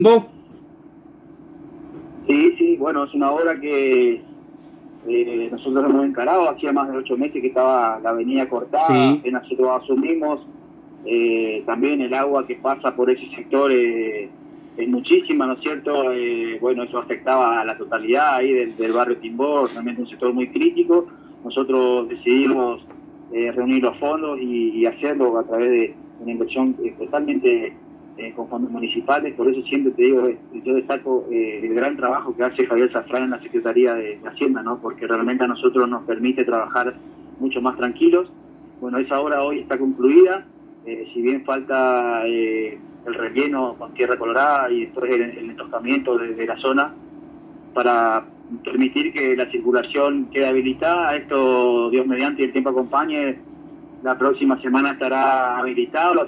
¿Vos? Sí, sí, bueno, es una obra que nosotros hemos encarado, hacía más de 8 meses que estaba la avenida cortada, Sí. apenas lo asumimos, también el agua que pasa por ese sector es muchísima, ¿no es cierto? Bueno, eso afectaba a la totalidad ahí del barrio Timbó, realmente un sector muy crítico. Nosotros decidimos reunir los fondos y hacerlo a través de una inversión totalmente con fondos municipales. Por eso siempre te digo, yo destaco el gran trabajo que hace Javier Safrán en la Secretaría de Hacienda, ¿no? Porque realmente a nosotros nos permite trabajar mucho más tranquilos. Bueno, esa obra hoy está concluida, si bien falta el relleno con tierra colorada y después el entoscamiento de la zona para permitir que la circulación quede habilitada. Esto, Dios mediante, el tiempo acompañe, la próxima semana estará habilitado,